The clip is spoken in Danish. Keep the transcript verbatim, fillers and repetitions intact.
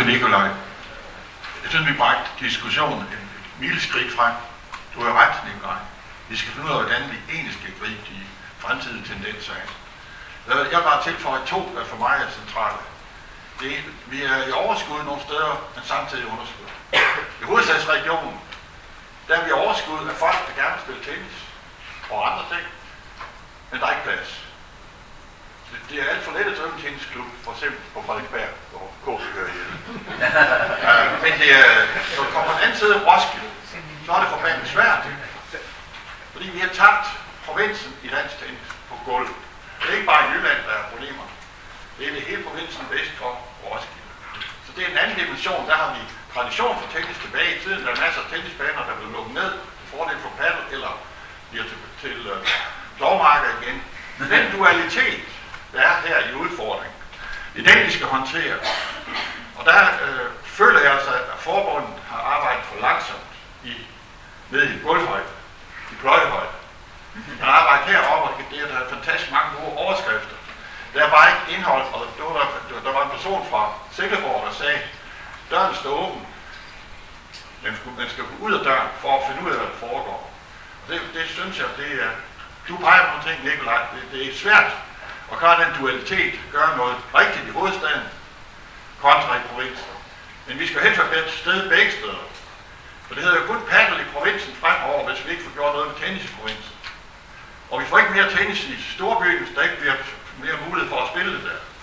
Nikolaj. Jeg synes, vi bragte diskussionen en mileskrig frem. Du har ret, Nikolaj. Vi skal finde ud af, hvordan vi egentlig skal gribe de fremtidige tendenser af. Jeg vil bare tilføje to, der for mig er centrale. Det er, vi er i overskud nogle steder, men samtidig underskud. I hovedstadsregionen, der er vi overskud af folk, der gerne vil spille tennis og andre ting, men der er ikke plads. Det er alt for let at drive en tennisklub, for eksempel på Frederiksberg, hvor K B hører hjemme. Men det er, når du kommer på den anden side af Roskilde, så er det forbandet svært. Fordi vi har tabt provinsen i dansk tennis på gulvet. Det er ikke bare i Jylland, der er problemer. Det er det hele provinsen vest for Roskilde. Så det er en anden dimension. Der har vi tradition for tennis tilbage i tiden. Der er masser af tennisbaner, der bliver lukket ned til fordel for paddle eller bliver til, til uh, dogmarker igen. Den dualitet, der er her i udfordringen, det er den, vi skal håndtere. Og der øh, føler jeg altså, at forbundet har arbejdet for langsomt i, ned i gulvhøjde, i pløjehøjde. Man har arbejdet heroppe, og det er der er fantastisk mange gode overskrifter. Der er bare ikke indhold, og der var, der, der var en person fra Silkeborg, der sagde, døren står åben. Man skal, man skal gå ud af døren for at finde ud af, hvad der foregår. Og det, det synes jeg, det er... Du peger på nogle ting, Nikolaj. Det, det er svært at gøre den dualitet, gøre noget rigtigt i hovedstaden, kontra i provinsen. Men vi skal helst være et sted begge steder. For det hedder jo kun paddle i provinsen fremover, hvis vi ikke får gjort noget med tennis i provinsen. Og vi får ikke mere tennis i storbyen, hvis der ikke bliver mere mulighed for at spille det der.